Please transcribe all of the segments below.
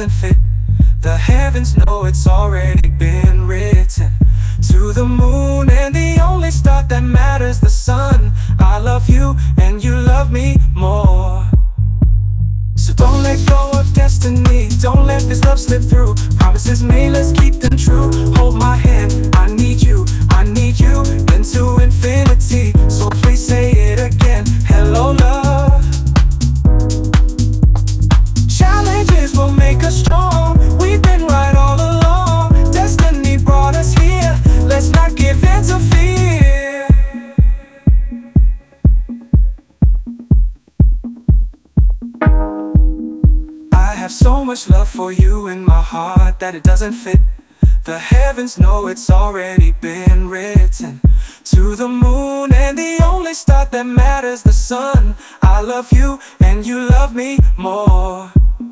doesn't fit. The heavens know it's already been written. To the moon and the only star that matters, the sun. I love you and you love me more. So don't let go of destiny, don't let this love slip through. Promises made, let's keep them true. Hold my hand, I need you into infinity. So please say it again, hello love. Challenges will make us strong, we've been right all along. Destiny brought us here, let's not give in to fear. I have so much love for you in my heart that it doesn't fit. The heavens know it's already been written. To the moon and the only star that matters, the sun. I love you and you love me more.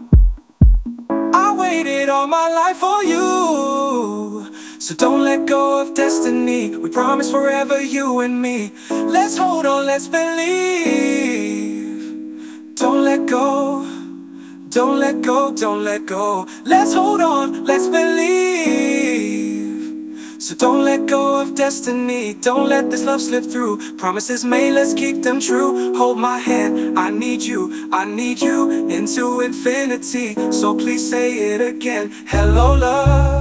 I waited all my life for you, so don't let go of destiny. We promise forever, you and me. Let's hold on, let's believe. Don't let go, don't let go, don't let go. Let's hold on, let's believe. So don't let go of destiny, don't let this love slip through. Promises made, let's keep them true. Hold my hand, I need you into infinity. So please say it again, hello love.